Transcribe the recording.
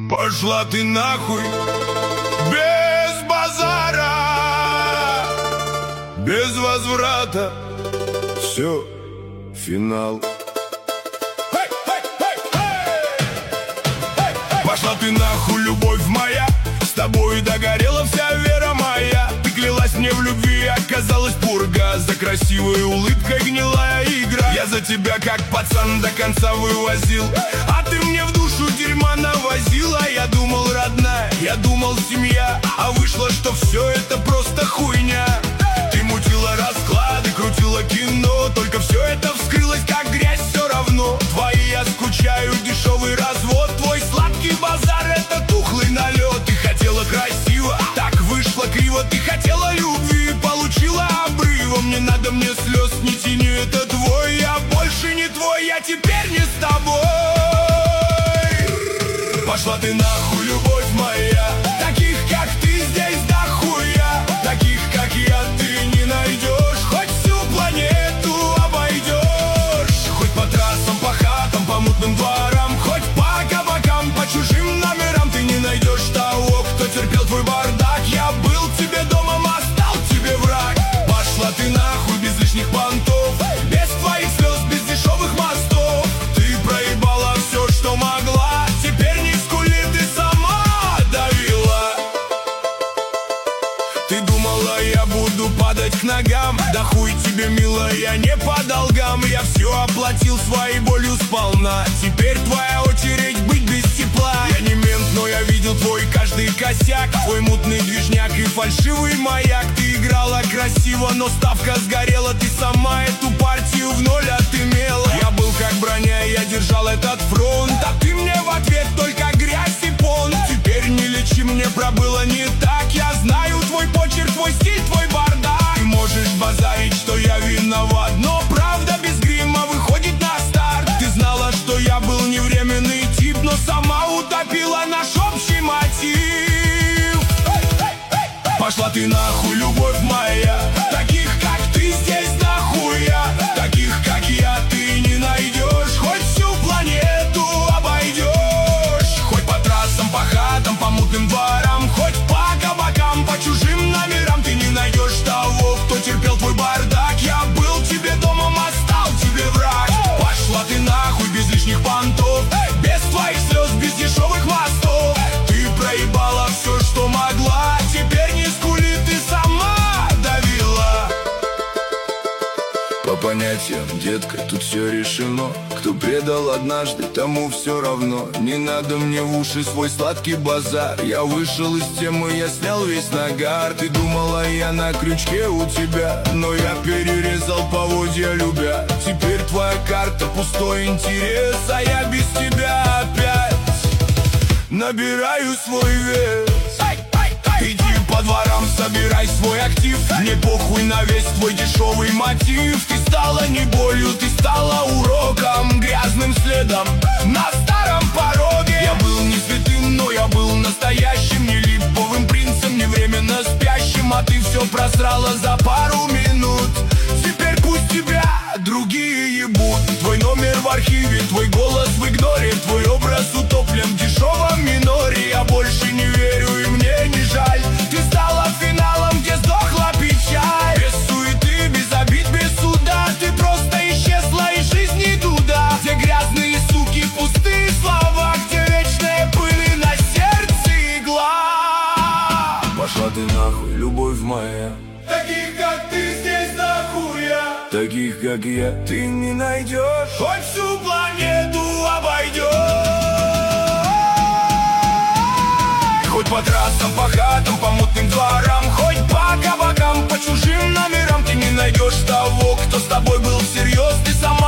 Пошла ты нахуй, без базара, без возврата. Все, финал. Пошла ты нахуй, любовь моя, с тобой догорела вся вера моя. Ты клялась мне в любви, оказалась пурга. За красивой улыбкой гнилая игра. Я за тебя как пацан до конца вывозил, а ты мне в душу дерьма навозила. Я думал родная, я думал семья, а вышло, что все это просто хуйня. Ты мутила расклады, крутила кино, только все это вскрылось как грязь все равно. Твои я скучаю, дешевый развод, твой сладкий базар — это тухлый налет. Ты хотела красиво, так вышло криво. Ты хотела любви, получила обрывом. Не надо мне слез, не тяни, это твой. Я больше не твой, я теперь не с тобой. Пошла ты нахуй, любовь моя, таких как ты здесь дохуя. Таких как я ты не найдешь, хоть всю планету обойдешь. Хоть по трассам, по хатам, по мутным дворам, хоть по кабакам, по чужим номерам. Ты не найдешь того, кто терпел твой бардак. Я был тебе домом, а стал тебе враг. Пошла ты нахуй, без лишних понтов, без твоих слез, без дешевых мостов. Ты проебала все, что могла, теперь не скули, ты сама давила. Ты думала, я буду падать к ногам, да хуй тебе, милая, не по долгам. Я все оплатил своей болью сполна, теперь твоя очередь быть без тепла. Я не мент, но я видел твой каждый косяк, твой мутный движняк и фальшивый маяк. Ты играла красиво, но ставка сгорела. Ты сама эту партию в ноль отымела. Я был как броня, я держал этот фронт, а ты мне в ответ только грязь и понт. Теперь не лечи, мне пробыло не так. Я знаю твой почерк, твой стиль, твой бардак. Ты можешь базарить, что я виноват, но правда без грима выходит на старт. Ты знала, что я был не временный тип, но сама утопила наш общий мотив. Пошла ты нахуй, любовь моя, таких как ты здесь нахуя. Таких как я ты не найдешь, хоть всю планету обойдешь. Хоть по трассам, по хатам, по мутным дворам, хоть по кабакам, по чужим номерам. Ты не найдешь того, кто терпел твой бардак. Я был тебе домом, а стал тебе враг. Пошла ты нахуй, без лишних понтов, без твоих слез, без дешевых мостов. Ты проебала все, что могла, теперь не скули, ты сама давила. По понятиям, детка, тут все решено. Кто предал однажды, тому все равно. Не надо мне в уши свой сладкий базар. Я вышел из темы, я снял весь нагар. Ты думала, я на крючке у тебя, но я перерезал поводья любя. Теперь твоя карта пустой интерес, а я без тебя опять набираю свой вес. Иди по дворам, собирай свой актив. Мне похуй на весь твой дешевый мотив. Ты стала не болью, ты стала уроком, грязным следом на старом пороге. Я был не святым, но я был настоящим, не липовым принцем, не временно спящим. А ты все просрала за пару минут. Теперь пусть тебя другие ебут. Твой номер в архиве, твой голос в игноре, твой образ утоплен в дешевом миноре. Я больше не верю и мне не жаль. Ты стала финалом, где сдохла печаль. Без суеты, без обид, без суда. Ты просто исчезла из жизни туда, где грязные суки, пустые слова, где вечная пыль на сердце игла. Пошла ты нахуй, любовь моя, таких как ты здесь нахуя. Таких как я ты не найдешь, хоть всю планету обойдешь. Хоть по трассам, по хатам, по мутным дворам, хоть по кабакам, по чужим номерам. Ты не найдешь того, кто с тобой был всерьез. Ты сама